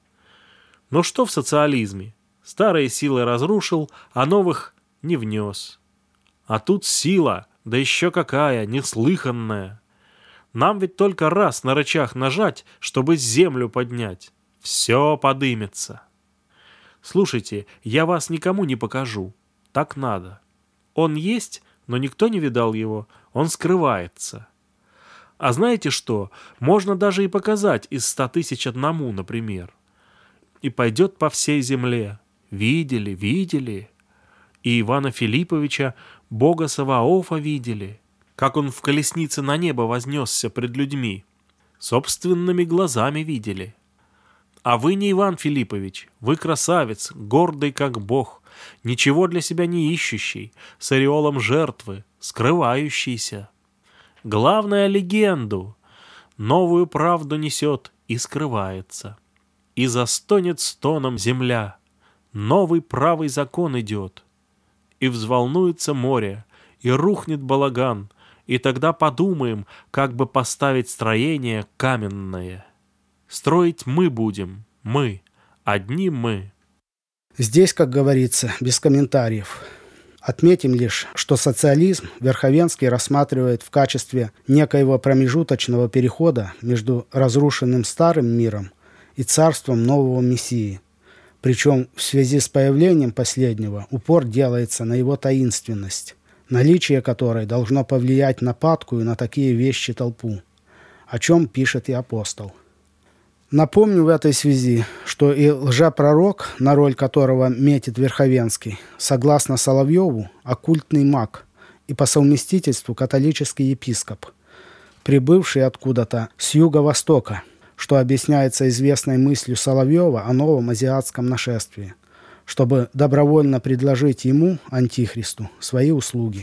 Ну что в социализме? Старые силы разрушил, а новых не внес. А тут сила, да еще какая, неслыханная. Нам ведь только раз на рычаг нажать, чтобы землю поднять. Все подымется. Слушайте, я вас никому не покажу. Так надо. Он есть, но никто не видал его. Он скрывается. А знаете что? Можно даже и показать из 100 тысяч одному, например. И пойдет по всей земле. Видели, видели. И Ивана Филипповича, бога Саваофа, видели. Как он в колеснице на небо вознесся пред людьми. Собственными глазами видели. А вы не Иван Филиппович, вы красавец, гордый как бог, ничего для себя не ищущий, с ореолом жертвы, скрывающийся. Главное — легенду, новую правду несет и скрывается. И застонет стоном земля, новый правый закон идет. И взволнуется море, и рухнет балаган, и тогда подумаем, как бы поставить строение каменное. Строить мы будем, мы, одни мы. Здесь, как говорится, без комментариев. Отметим лишь, что социализм Верховенский рассматривает в качестве некоего промежуточного перехода между разрушенным старым миром и царством нового мессии. Причем в связи с появлением последнего упор делается на его таинственность, наличие которой должно повлиять на падкую на такие вещи толпу, о чем пишет и апостол. Напомню в этой связи, что и лжепророк, на роль которого метит Верховенский, согласно Соловьеву, оккультный маг и по совместительству католический епископ, прибывший откуда-то с юго-востока, что объясняется известной мыслью Соловьева о новом азиатском нашествии, чтобы добровольно предложить ему, Антихристу, свои услуги.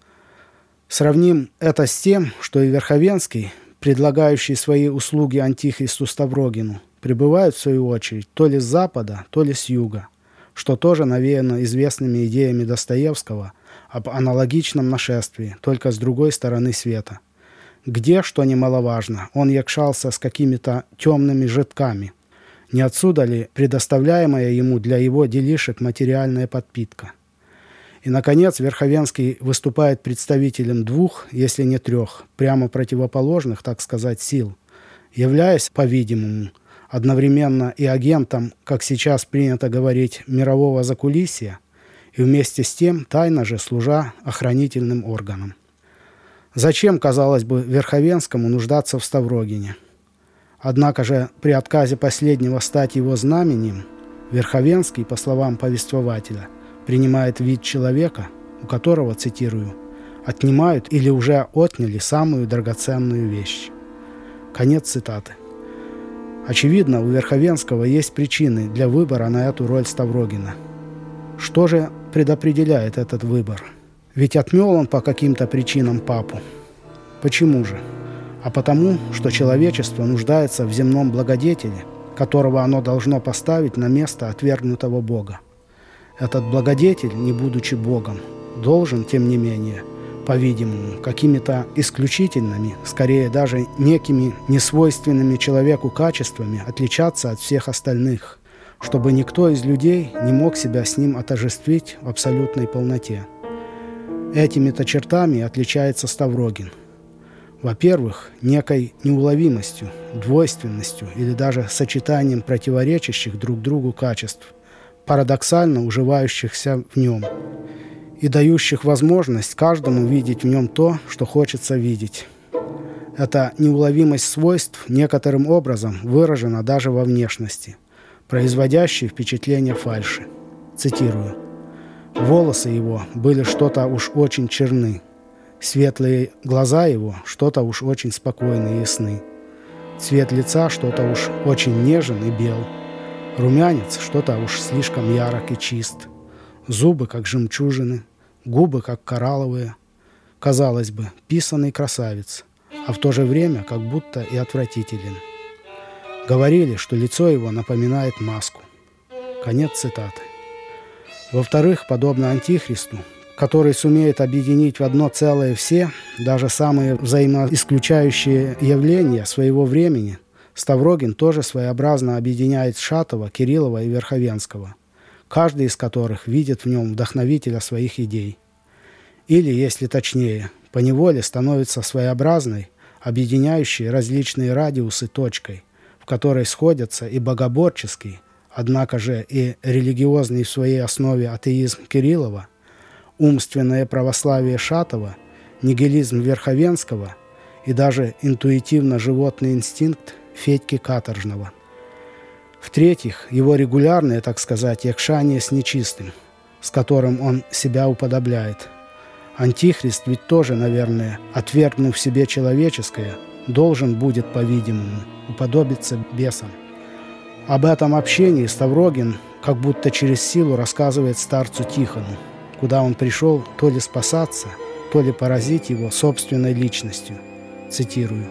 Сравним это с тем, что и Верховенский, предлагающий свои услуги Антихристу Ставрогину, прибывают в свою очередь то ли с запада, то ли с юга, что тоже навеяно известными идеями Достоевского об аналогичном нашествии, только с другой стороны света, где, что немаловажно, он якшался с какими-то темными жидками. Не отсюда ли предоставляемая ему для его делишек материальная подпитка? И, наконец, Верховенский выступает представителем двух, если не трех, прямо противоположных, так сказать, сил, являясь, по-видимому, одновременно и агентом, как сейчас принято говорить, мирового закулисья, и вместе с тем тайно же служа охранительным органом. Зачем, казалось бы, Верховенскому нуждаться в Ставрогине? Однако же при отказе последнего стать его знаменем, Верховенский, по словам повествователя, принимает вид человека, у которого, цитирую, «отнимают или уже отняли самую драгоценную вещь». Конец цитаты. Очевидно, у Верховенского есть причины для выбора на эту роль Ставрогина. Что же предопределяет этот выбор? Ведь отмел он по каким-то причинам папу. Почему же? А потому, что человечество нуждается в земном благодетеле, которого оно должно поставить на место отвергнутого Бога. Этот благодетель, не будучи Богом, должен, тем не менее, по-видимому, какими-то исключительными, скорее даже некими несвойственными человеку качествами отличаться от всех остальных, чтобы никто из людей не мог себя с ним отождествить в абсолютной полноте. Этими-то чертами отличается Ставрогин. Во-первых, некой неуловимостью, двойственностью или даже сочетанием противоречащих друг другу качеств, парадоксально уживающихся в нем и дающих возможность каждому видеть в нем то, что хочется видеть. Эта неуловимость свойств некоторым образом выражена даже во внешности, производящей впечатление фальши. Цитирую. «Волосы его были что-то уж очень черны, светлые глаза его что-то уж очень спокойны и ясны, цвет лица что-то уж очень нежен и бел, румянец что-то уж слишком ярок и чист, зубы как жемчужины, губы как коралловые, казалось бы, писанный красавец, а в то же время как будто и отвратителен. Говорили, что лицо его напоминает маску». Конец цитаты. Во-вторых, подобно Антихристу, который сумеет объединить в одно целое все, даже самые взаимоисключающие явления своего времени, Ставрогин тоже своеобразно объединяет Шатова, Кириллова и Верховенского, каждый из которых видит в нем вдохновителя своих идей. Или, если точнее, поневоле становится своеобразной, объединяющей различные радиусы точкой, в которой сходятся и богоборческий, однако же и религиозный в своей основе атеизм Кириллова, умственное православие Шатова, нигилизм Верховенского и даже интуитивно-животный инстинкт Федьки Каторжного. В-третьих, его регулярное, так сказать, якшание с нечистым, с которым он себя уподобляет. Антихрист ведь тоже, наверное, отвергнув себе человеческое, должен будет, по-видимому, уподобиться бесам. Об этом общении Ставрогин как будто через силу рассказывает старцу Тихону, куда он пришел то ли спасаться, то ли поразить его собственной личностью. Цитирую.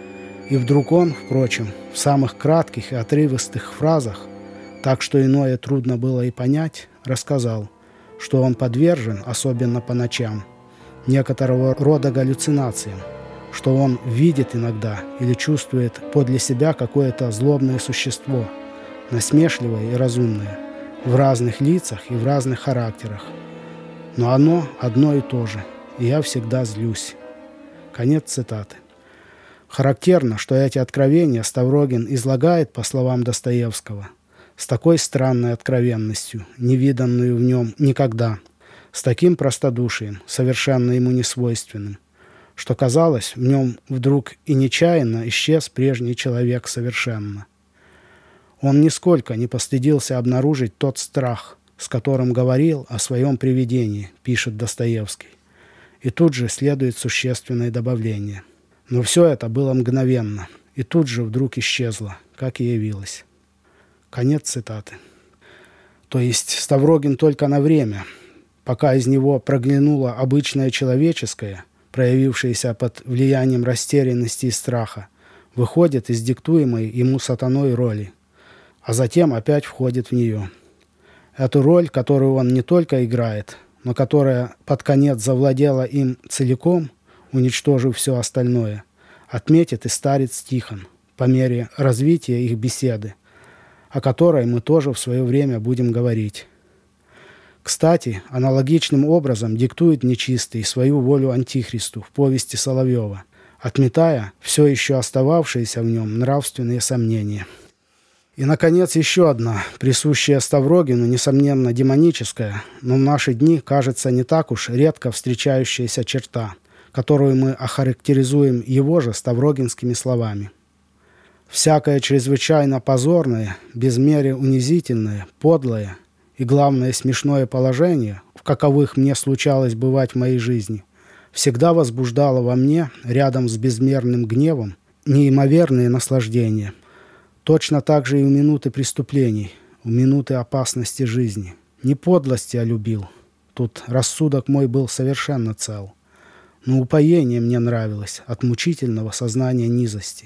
«И вдруг он, впрочем, в самых кратких и отрывистых фразах, так что иное трудно было и понять, рассказал, что он подвержен, особенно по ночам, некоторого рода галлюцинациям, что он видит иногда или чувствует подле себя какое-то злобное существо, насмешливое и разумное, в разных лицах и в разных характерах. Но оно одно и то же, и я всегда злюсь». Конец цитаты. Характерно, что эти откровения Ставрогин излагает, по словам Достоевского, с такой странной откровенностью, невиданную в нем никогда, с таким простодушием, совершенно ему несвойственным, что казалось, в нем вдруг и нечаянно исчез прежний человек совершенно. Он нисколько не постыдился обнаружить тот страх, с которым говорил о своем привидении, пишет Достоевский. И тут же следует существенное добавление. Но все это было мгновенно, и тут же вдруг исчезло, как и явилось. Конец цитаты. То есть Ставрогин только на время, пока из него проглянуло обычное человеческое, проявившееся под влиянием растерянности и страха, выходит из диктуемой ему сатаной роли, а затем опять входит в нее. Эту роль, которую он не только играет, но которая под конец завладела им целиком, уничтожив все остальное, отметит и старец Тихон по мере развития их беседы, о которой мы тоже в свое время будем говорить. Кстати, аналогичным образом диктует нечистый свою волю Антихристу в повести Соловьева, отметая все еще остававшиеся в нем нравственные сомнения. И, наконец, еще одна, присущая Ставрогину, несомненно, демоническая, но в наши дни, кажется, не так уж редко встречающаяся черта, которую мы охарактеризуем его же ставрогинскими словами. «Всякое чрезвычайно позорное, без меры унизительное, подлое и, главное, смешное положение, в каковых мне случалось бывать в моей жизни, всегда возбуждало во мне, рядом с безмерным гневом, неимоверные наслаждения. Точно так же и у минуты преступлений, у минуты опасности жизни. Не подлости я любил, тут рассудок мой был совершенно цел, но упоение мне нравилось от мучительного сознания низости.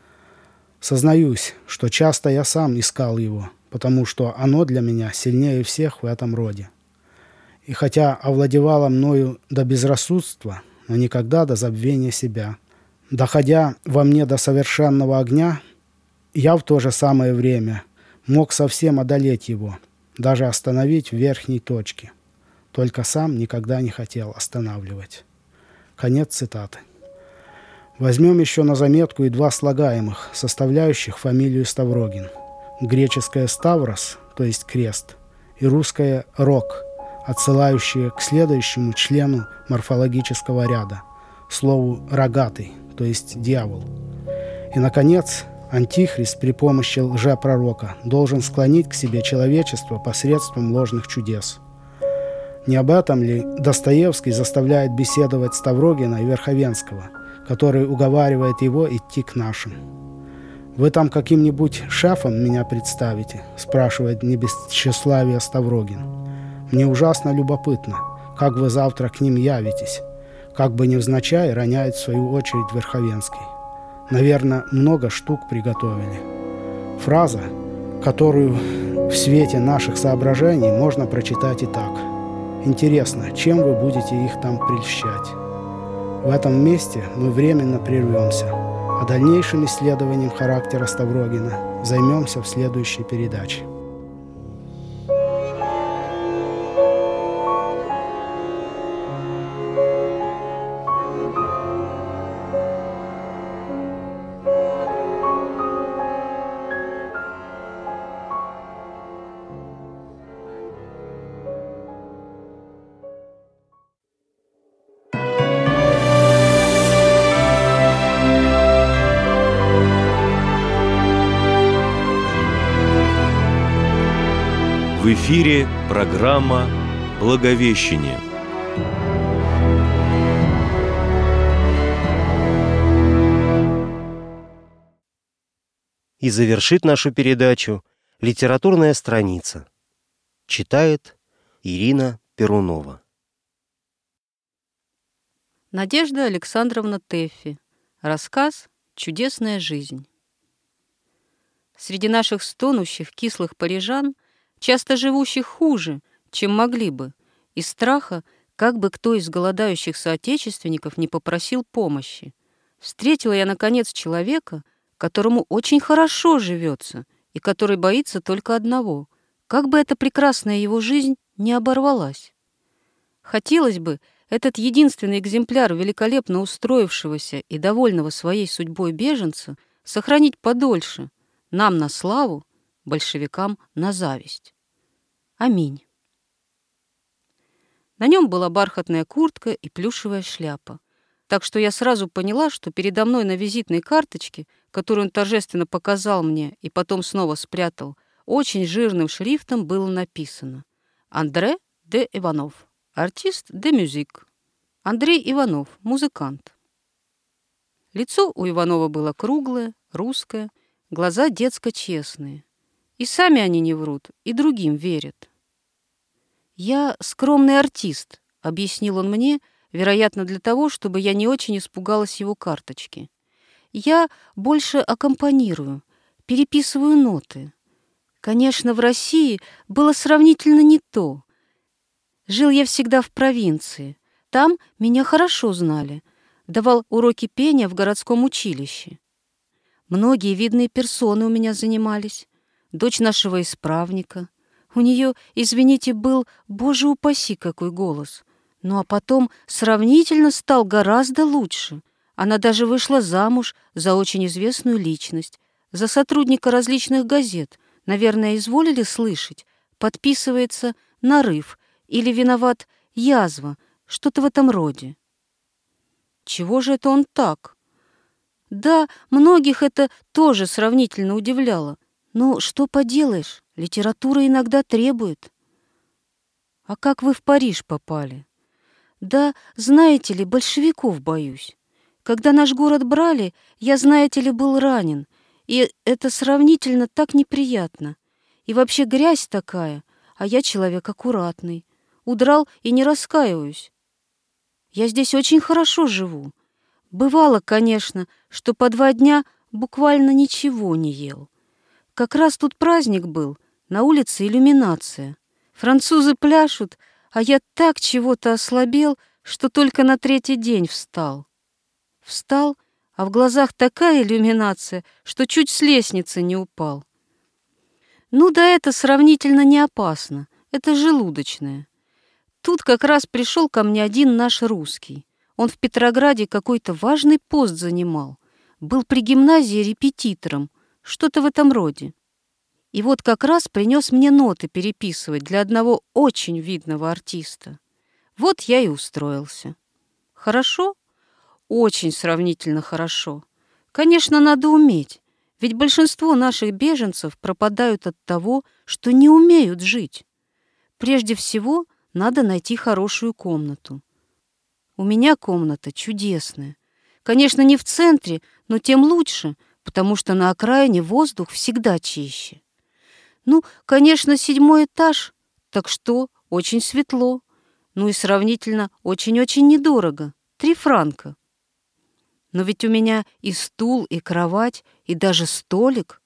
Сознаюсь, что часто я сам искал его, потому что оно для меня сильнее всех в этом роде. И хотя овладевало мною до безрассудства, но никогда до забвения себя, доходя во мне до совершенного огня, я в то же самое время мог совсем одолеть его, даже остановить в верхней точке. Только сам никогда не хотел останавливать». Конец цитаты. Возьмем еще на заметку и два слагаемых, составляющих фамилию Ставрогин. Греческое «ставрос», то есть крест, и русское «рог», отсылающее к следующему члену морфологического ряда, слову «рогатый», то есть дьявол. И, наконец, Антихрист при помощи лжепророка должен склонить к себе человечество посредством ложных чудес. Не об этом ли Достоевский заставляет беседовать Ставрогина и Верховенского, который уговаривает его идти к нашим? «Вы там каким-нибудь шефом меня представите?» – спрашивает не без тщеславия Ставрогин. «Мне ужасно любопытно, как вы завтра к ним явитесь», как бы невзначай роняет в свою очередь Верховенский. Наверное, много штук приготовили. Фраза, которую в свете наших соображений можно прочитать и так. Интересно, чем вы будете их там прельщать? В этом месте мы временно прервемся, а дальнейшим исследованием характера Ставрогина займемся в следующей передаче. В эфире программа «Благовещение». И завершит нашу передачу литературная страница. Читает Ирина Перунова. Надежда Александровна Тэффи. Рассказ «Чудесная жизнь». Среди наших стонущих, кислых парижан, часто живущих хуже, чем могли бы, из страха, как бы кто из голодающих соотечественников не попросил помощи, встретила я, наконец, человека, которому очень хорошо живется и который боится только одного, как бы эта прекрасная его жизнь не оборвалась. Хотелось бы этот единственный экземпляр великолепно устроившегося и довольного своей судьбой беженца сохранить подольше, нам на славу, большевикам на зависть. Аминь. На нем была бархатная куртка и плюшевая шляпа, так что я сразу поняла, что передо мной на визитной карточке, которую он торжественно показал мне и потом снова спрятал, очень жирным шрифтом было написано: «Андре де Иванов, артист де мюзик». Андрей Иванов, музыкант. Лицо у Иванова было круглое, русское, глаза детско-честные. И сами они не врут, и другим верят. «Я скромный артист», — объяснил он мне, вероятно, для того, чтобы я не очень испугалась его карточки. «Я больше аккомпанирую, переписываю ноты. Конечно, в России было сравнительно не то. Жил я всегда в провинции. Там меня хорошо знали. Давал уроки пения в городском училище. Многие видные персоны у меня занимались. Дочь нашего исправника. У нее, извините, был, боже упаси, какой голос. Ну а потом сравнительно стал гораздо лучше. Она даже вышла замуж за очень известную личность, за сотрудника различных газет. Наверное, изволили слышать. Подписывается «Нарыв» или «Виноват язва», что-то в этом роде. чего же это он так? Да, многих это тоже сравнительно удивляло. Но что поделаешь, литература иногда требует. А как вы в Париж попали? Да, знаете ли, большевиков боюсь. Когда наш город брали, я, знаете ли, был ранен. И это сравнительно так неприятно. И вообще грязь такая, а я человек аккуратный. Удрал и не раскаиваюсь. Я здесь очень хорошо живу. Бывало, конечно, что по 2 дня буквально ничего не ел. Как раз тут праздник был, на улице иллюминация. Французы пляшут, а я так чего-то ослабел, что только на 3-й день встал. Встал, а в глазах такая иллюминация, что чуть с лестницы не упал. Ну да, это сравнительно не опасно, это желудочное. Тут как раз пришел ко мне один наш русский. Он в Петрограде какой-то важный пост занимал. Был при гимназии репетитором, что-то в этом роде. И вот как раз принес мне ноты переписывать для одного очень видного артиста. Вот я и устроился. Хорошо? Очень сравнительно хорошо. Конечно, надо уметь, ведь большинство наших беженцев пропадают от того, что не умеют жить. Прежде всего, надо найти хорошую комнату. У меня комната чудесная. Конечно, не в центре, но тем лучше, потому что на окраине воздух всегда чище. Ну, конечно, 7-й этаж, так что очень светло. Ну и сравнительно очень-очень недорого. 3 франка. Но ведь у меня и стул, и кровать, и даже столик.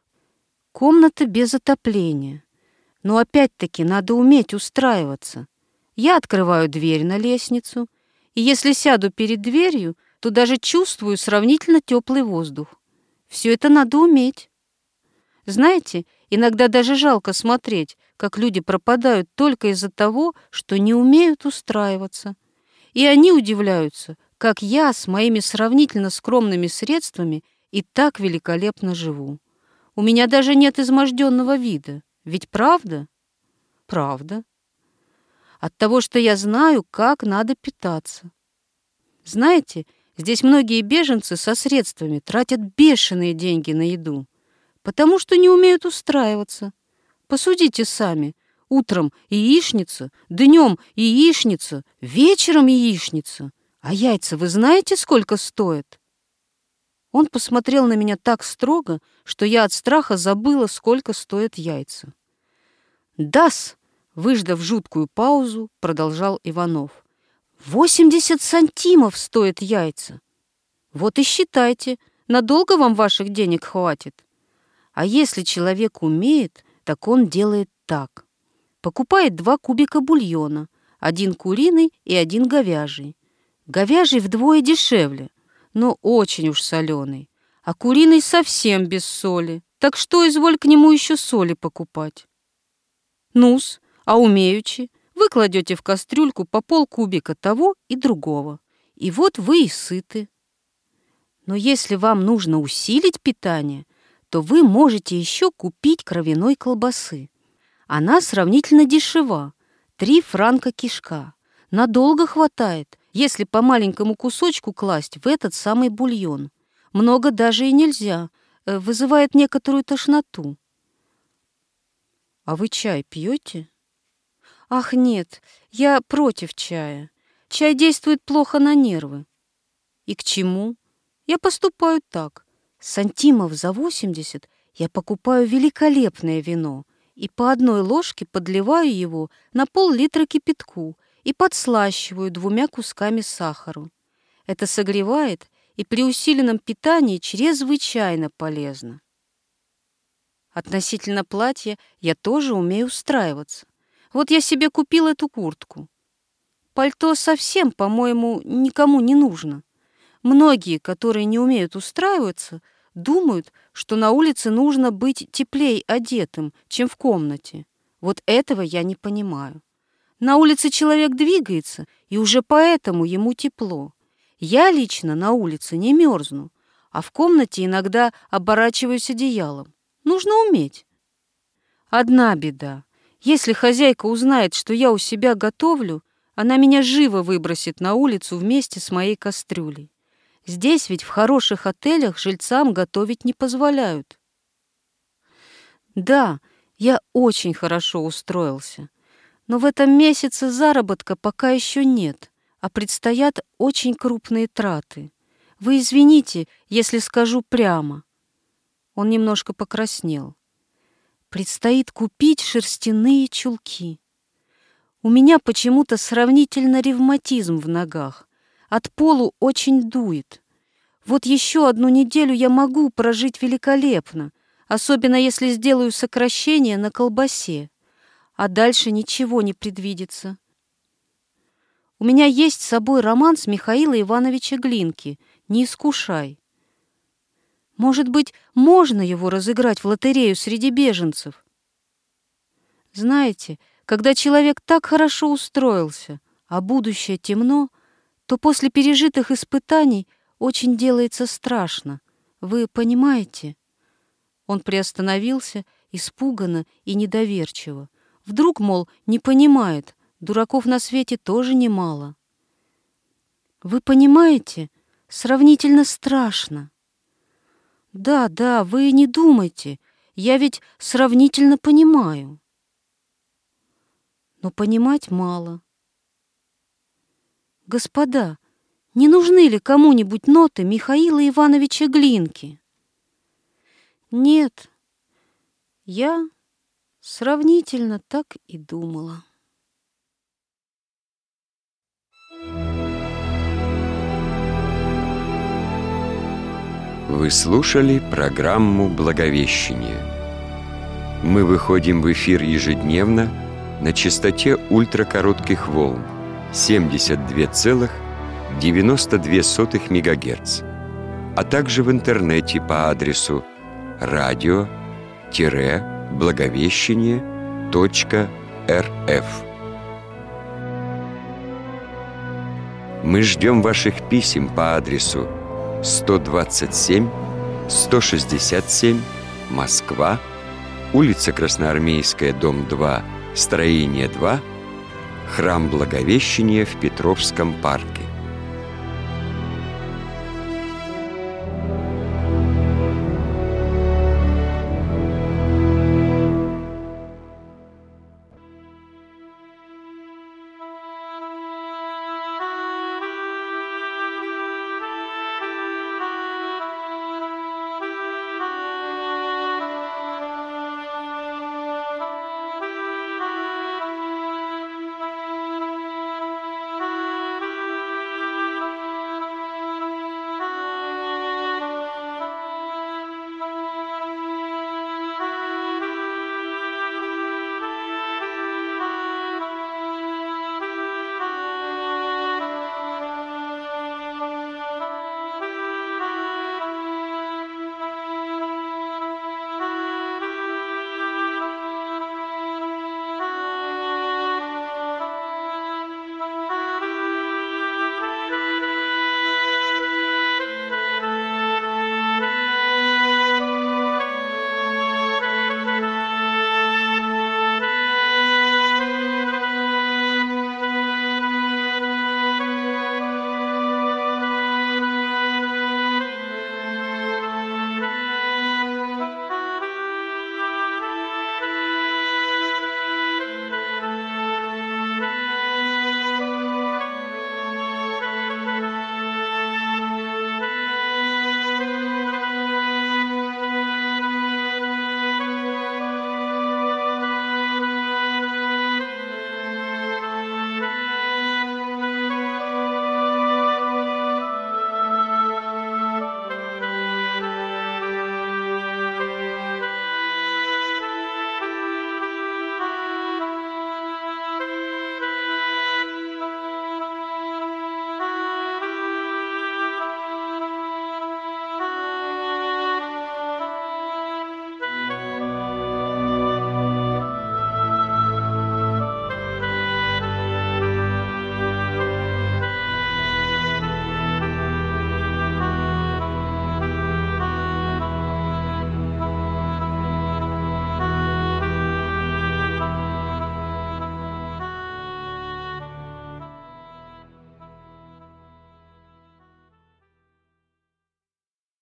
Комната без отопления. Но опять-таки надо уметь устраиваться. Я открываю дверь на лестницу, и если сяду перед дверью, то даже чувствую сравнительно теплый воздух. Все это надо уметь. Знаете, иногда даже жалко смотреть, как люди пропадают только из-за того, что не умеют устраиваться. И они удивляются, как я с моими сравнительно скромными средствами и так великолепно живу. У меня даже нет изможденного вида. Ведь правда? Правда. От того, что я знаю, как надо питаться. Знаете, здесь многие беженцы со средствами тратят бешеные деньги на еду, потому что не умеют устраиваться. Посудите сами. Утром яичница, днем яичница, вечером яичница. А яйца вы знаете, сколько стоят? Он посмотрел на меня так строго, что я от страха забыла, сколько стоят яйца. «Да-с!» — выждав жуткую паузу, продолжал Иванов. 80 сантимов стоят яйца. Вот и считайте, надолго вам ваших денег хватит. А если человек умеет, так он делает так. Покупает 2 кубика бульона, 1 куриный и 1 говяжий. Говяжий вдвое дешевле, но очень уж соленый, а куриный совсем без соли, так что изволь к нему еще соли покупать. Ну-с, а умеючи, вы кладете в кастрюльку по полкубика того и другого, и вот вы и сыты. Но если вам нужно усилить питание, то вы можете еще купить кровяной колбасы. Она сравнительно дешева, 3 франка кишка. Надолго хватает, если по маленькому кусочку класть в этот самый бульон. Много даже и нельзя, вызывает некоторую тошноту. А вы чай пьете? Ах, нет, я против чая. Чай действует плохо на нервы. И к чему? Я поступаю так. Сантимов за 80 я покупаю великолепное вино и по 1 ложке подливаю его на пол-литра кипятку и подслащиваю 2 кусками сахара. Это согревает и при усиленном питании чрезвычайно полезно. Относительно платья я тоже умею устраиваться. Вот я себе купил эту куртку. Пальто совсем, по-моему, никому не нужно. Многие, которые не умеют устраиваться, думают, что на улице нужно быть теплей одетым, чем в комнате. Вот этого я не понимаю. На улице человек двигается, и уже поэтому ему тепло. Я лично на улице не мерзну, а в комнате иногда оборачиваюсь одеялом. Нужно уметь. Одна беда. Если хозяйка узнает, что я у себя готовлю, она меня живо выбросит на улицу вместе с моей кастрюлей. Здесь ведь в хороших отелях жильцам готовить не позволяют. Да, я очень хорошо устроился, но в этом месяце заработка пока еще нет, а предстоят очень крупные траты. Вы извините, если скажу прямо. Он немножко покраснел. Предстоит купить шерстяные чулки. У меня почему-то сравнительно ревматизм в ногах. От полу очень дует. Вот еще 1 неделю я могу прожить великолепно, особенно если сделаю сокращение на колбасе, а дальше ничего не предвидится. У меня есть с собой романс Михаила Ивановича Глинки «Не искушай». Может быть, можно его разыграть в лотерею среди беженцев? Знаете, когда человек так хорошо устроился, а будущее темно, то после пережитых испытаний очень делается страшно. Вы понимаете? Он приостановился, испуганно и недоверчиво. Вдруг, мол, не понимает, дураков на свете тоже немало. Вы понимаете? Сравнительно страшно. Да, вы не думайте, я ведь сравнительно понимаю. Но понимать мало. Господа, не нужны ли кому-нибудь ноты Михаила Ивановича Глинки? Нет, я сравнительно так и думала. Вы слушали программу «Благовещение». Мы выходим в эфир ежедневно на частоте ультракоротких волн 72,92 МГц, а также в интернете по адресу radio-благовещение.рф. Мы ждем ваших писем по адресу 127, 167, Москва, улица Красноармейская, дом 2, строение 2, храм Благовещения в Петровском парке.